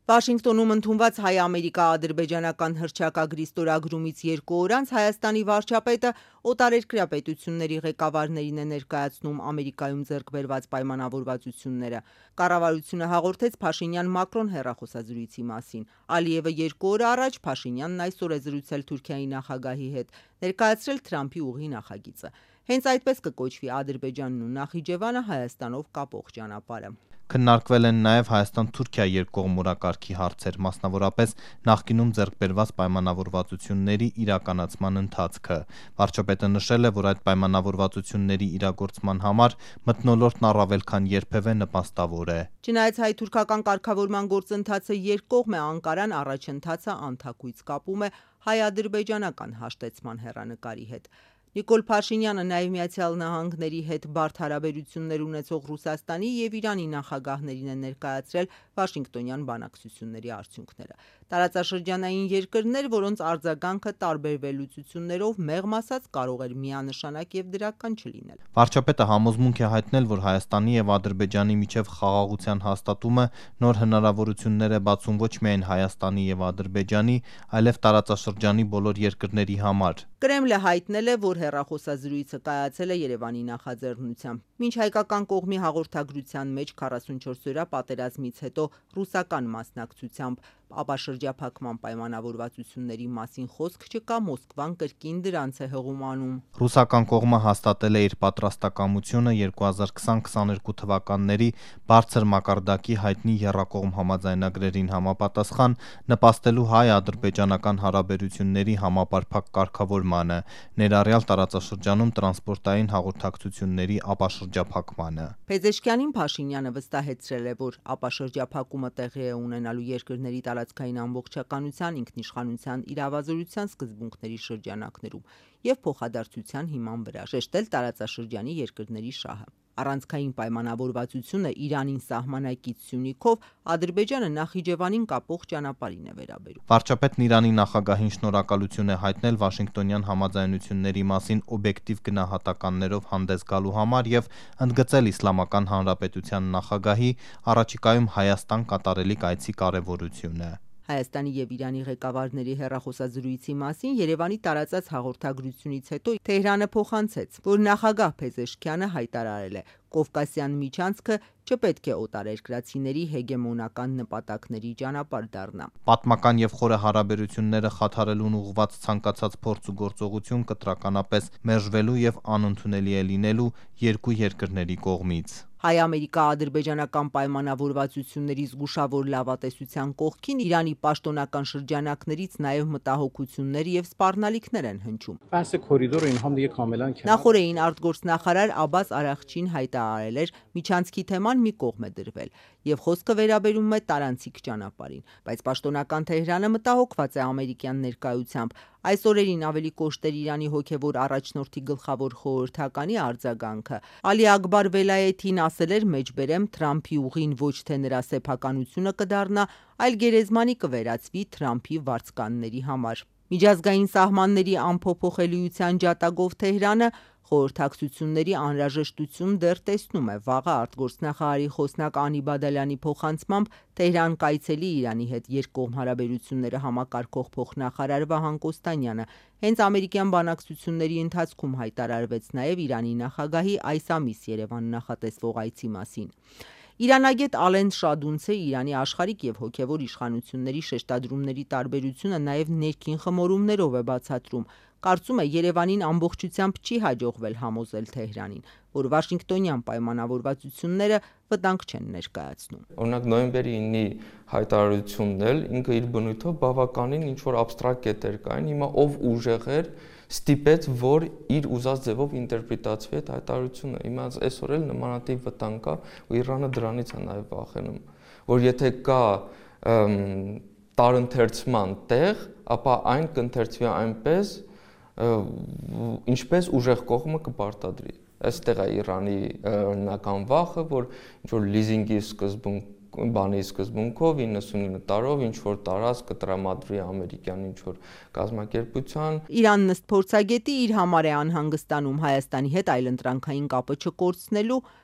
Վաշինգտոնում ընդունված հայ-ամերիկա-ադրբեջանական հռչակագրի ստորագրումից 2 օր անց Հայաստանի վարչապետը օտարերկրյա պետությունների ղեկավարներին է ներկայացնում Ամերիկայում ձեռք բերված պայմանավորվածությունները։ Կառավարությունը հաղորդեց Փաշինյան-Մակրոն հեռախոսազրույցի մասին։ Ալիևը 2 օր առաջ Փաշինյանն այսօր է զրուցել Թուրքիայի նախագահի հետ, ներկայացրել Թրամփի ուղիղ նախագիծը։ Հենց այդպես կկոչվի Ադրբեջանն ու Նախիջևանը Հայաստանով կապող ճանապարհը։ Քննարկվել են նաև Հայաստան-Թուրքիա երկկողմ օրակարգի հարցեր, մասնավորապես նախկինում ձեռք բերված պայմանավորվածությունների իրականացման ընթացքը։ Վարչապետը նշել է, որ այդ պայմանավորվածությունների իրագործման համար մթնոլորտն առավել քան երբևէ նպաստավոր է։ Չնայած հայ-թուրքական կարգավորման գործընթացը երկկողմ է, Անկարան առաջընթացը անթակույց կապում է հայ-ադրբեջանական հաշտեցման հեռանկարի հետ։ Նիկոլ Փաշինյանը նաև Միացյալ Նահանգների հետ բարդ հարաբերություններ ունեցող Ռուսաստանի և Իրանի նախագահներին է ներկայացրել Վաշինգտոնյան բանակցությունների արդյունքները։ Տարածաշրջանային երկրներ, որոնց արձագանքը տարբեր վերլուծություններով մեղմ ասած կարող էր միանշանակ և դրական չլինել։ Վարչապետը համոզմունք է հայտնել, որ Հայաստանի և Ադրբեջանի միջև խաղաղության հաստատումը նոր հնարավորություններ է բացում ոչ միայն Հայաստանի և Ադրբեջանի, այլև տարածաշրջանի բոլոր երկրների համար։ Կրեմլը հայտնել է, որ հեռախոսազրույցը կայացել է Երևանի նախաձեռնությամբ։ Մինչ հայկական կողմի հաղորդագրության մեջ 44-օրյա պատերազմից հետո ռուսական մասնակցությամբ ապաշրջափակման պայմանավորվածությունների մասին խոսք չկա, Մոսկվան կրկին դրանց է հղում անում։ Ռուսական կողմը հաստատել է իր պատրաստակամությունը 2020-22 թվականների բարձր մակարդակի հայտնի եռակողմ համաձայնագրերին համապատասխան նպաստելու հայ-ադրբեջանական հարաբերությունների համապարփակ կարգավորմանը, ներառյալ տարածաշրջանում տրանսպորտային հաղորդակցությունների ապաշրջափակմանը։ Փեզեշքյանին Փաշինյանը վստահեցրել է, որ ապաշրջափակումը տեղի է ունենալու երկրների տարածքային ամբողջականության, ինքնիշխանության, իրավազորության սկզբունքների շրջանակներում և փոխադարձության հիման վրա, շեշտել տարածաշրջանի երկրների շահը։ Առանցքային պայմանավորվածությունը Իրանին սահմանակից Սյունիքով Ադրբեջանը Նախիջևանին կապող ճանապարհին է վերաբերում։ Վարչապետն Իրանի նախագահին շնորհակալություն է հայտնել Վաշինգտոնյան համաձայնությունների մասին օբյեկտիվ գնահատականներով հանդես գալու համար և ընդգծել Իսլամական Հանրապետության նախագահի առաջիկայում Հայաստան կատարելիք այցի կարևորությունը։ Հայաստանի և Իրանի ղեկավարների հեռախոսազրույցի մասին Երևանի տարածած հաղորդագրությունից հետո Թեհրանը փոխանցեց, որ նախագահ Փեզեշքյանը հայտարարել է. Կովկասյան միջանցքը չպետք է օտարերկրացիների հեգեմոնական նպատակների ճանապարհ դառնա։ Պատմական և խորը հարաբերությունները խաթարելուն ուղղված ցանկացած փորձ ու գործողություն կտրականապես մերժվելու և անընդունելի է լինելու երկու երկրների կողմից։ Հայ-ամերիկա-ադրբեջանական պայմանավորվածությունների զգուշավոր լավատեսության կողքին Իրանի պաշտոնական շրջանակներից նաև մտահոգություններ և սպառնալիքներ են հնչում։ Նախորդին արտգործնախարար Աբբաս Արաղչին հայտարարել էր, միջանցքի թեման մի կողմ է դրվել, և խոսքը վերաբերում է տարանցիկ ճանապարհին, բայց պաշտոնական Թեհրանը մտահոգված է ամերիկյան ներկայությամբ։ Այս օրերին ավելի կոշտ էր Իրանի հոգևոր առաջնորդի գլխավոր խորհրդականի արձագանքը։ Ալի Աքբար Վելայեթին ասել էր, մեջբերեմ, Թրամփի ուղին ոչ թե նրա սեփականությունը կդառնա, այլ գերեզմանի կվերածվի Թրամփի վարձկանների համար։ Միջազգային սահմանների անփոփոխելիության ջատագով Թեհրանը խորհրդակցությունների անհրաժեշտություն դեռ տեսնում է։ Վաղը արտգործնախարարի խոսնակ Անի Բադալյանի փոխանցմամբ Թեհրան կայցելի Իրանի հետ երկկողմ հարաբերությունները համակարգող փոխնախարար Վահան Կոստանյանը հենց ամերիկյան բանակցությունների ընթացքում հայտարարվեց նաև Իրանի նախագահի այս ամիս Երևան նախատեսվող այցի մասին։ Իրանագետ Ալեն Շադունցը Իրանի աշխարհիկ և հոգևոր իշխանությունների շեշտադրումների տարբերությունը նաև ներքին խմորումներով է բացատրում։ Կարծում է Երևանին ամբողջությամբ չի հաջողվել համոզել Թեհրանին, որ Վաշինգտոնյան պայմանավորվածությունները վտանգ չեն ներկայացնում։ Օրինակ նոյեմբերի 9-ի հայտարարությունն էլ ինքը իր բնույթով բավականին ինչ-որ աբստրակտ կետեր կային, հիմա ով ուժեղ էր ստիպեց, որ իր ուզած ձևով ինտերպրետացվի այդ հայտարարությունը։ Հիմա այսօր էլ նմանատիպ վտանգ կա, ու Իրանը դրանից է նաև վախենում, որ եթե կա տարընթերցման տեղ, ապա այն կընթերցվի այնպես, ինչպես ուժեղ կողմը կպարտադրի։ Այստեղ է Իրանի օրինական վախը, որ ինչ-որ լիզինգի սկզբունքով 99 տարով ինչ-որ տարածք կտրամադրվի ամերիկյան ինչ-որ կազմակերպության։ Իրանն ըստ փորձագետի իր համար է անհանգստանում Հայաստանի հետ այլընտրանքային կապը չկորցնելու,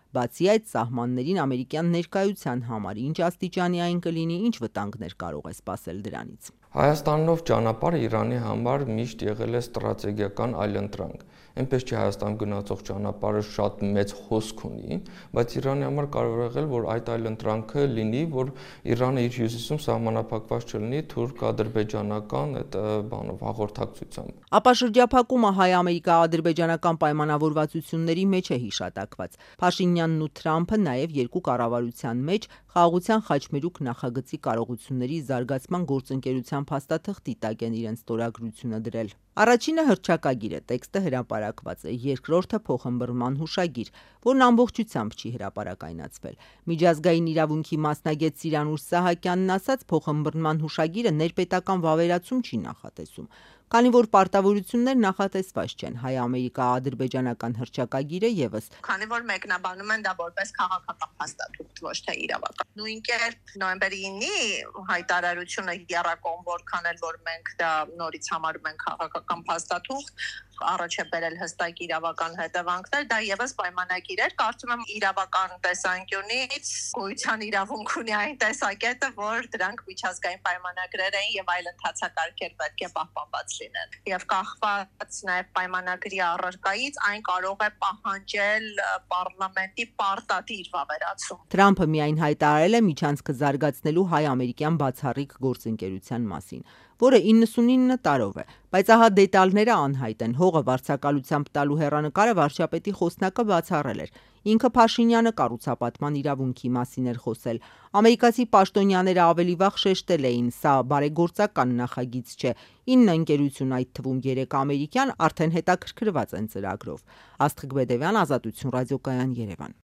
Բացի այդ, սահմաններին ամերիկյան ներկայության համար ինչ աստիճանային կլինի, ինչ վտանգներ կարող է սպասել դրանից։ Հայաստանով ճանապարհը Իրանի համար միշտ եղել է ստրատեգիական այլընտրանք։ Այնպես չի Հայաստան գնացող ճանապարհը շատ մեծ հոսք ունի, բայց Իրանի համար կարող է եղել, որ այդ այլընտրանքը լինի, որ Իրանը իր հյուսիսում սահմանափակված չլինի թուրք-ադրբեջանական այդ հաղորդակցությամբ։ Ապա շրջափակումը հայ-ամերիկա-ադրբեջանական պայմանավորվածությունների մեջ է հիշատակված։ Փաշինյանն ու Թրամփը նաև երկու կառավարության մեջ խաղաղության խաչմերուկ նախագծի կարողությունների զարգացման գործընկերության փաստաթղթի տակ են իրենց ստորագրությունը դրել։ Առաջինը հռչակագիր է, տեքստը հրապարակված է, երկրորդը փոխըմբռնման հուշագիր, որն ամբողջությամբ չի հրապարակայնացվել։ Միջազգային իրավունքի մասնագետ Սիրանուշ Սահակյանն ասաց, փոխըմբռնման հուշագիրը ներպետական վավերացում չի նախատեսում, քանի որ պարտավորություններ նախատեսված չեն։ Հայ-ամերիկա-ադրբեջանական հռչակագիրը եւս, քանի որ մեկնաբանում են դա որպես քաղաքական փաստաթուղթ, ոչ թե իրավական։ Նույն կերպ նոյեմբերի 9-ի հայտարարությունը եռակողմ որքան էլ որ մենք դա նորից համարում ենք քաղաքական փաստաթուղթ, առաջ է բերել հստակ իրավական հետևանքներ, դա եւս պայմանագիր էր, կարծում եմ իրավական տեսանկյունից գոյության իրավունք ունի այն տեսակետը, որ դրանք միջազգային պայմանագրեր են եւ այլ ընթացակարգեր պետք է պահպանված լինեն։ Եվ կախված նաեւ պայմանագրի առարկայից այն կարող է պահանջել պարլամենտի պարտադիր վավերացում։ Թրամփը միայն հայտարարել է միջանցքը զարգացնելու հայ-ամերիկյան բացառիկ գործընկերության մասին, որը 99 տարով է, բայց ահա դետալները անհայտ են։ Հողը վարձակալությամբ տալու հեռանկարը վարչապետի խոսնակը բացառել էր։ Ինքը Փաշինյանը կառուցապատման իրավունքի մասին էր խոսել։ Ամերիկացի պաշտոնյաները ավելի վաղ շեշտել էին, սա բարեգործական նախագիծ չէ։ 9 ընկերություն, այդ թվում 3 ամերիկյան, արդեն հետաքրքրված են ծրագրով։ Աստղիկ Բեդևյան, Ազատություն ռադիոկայան, Երևան։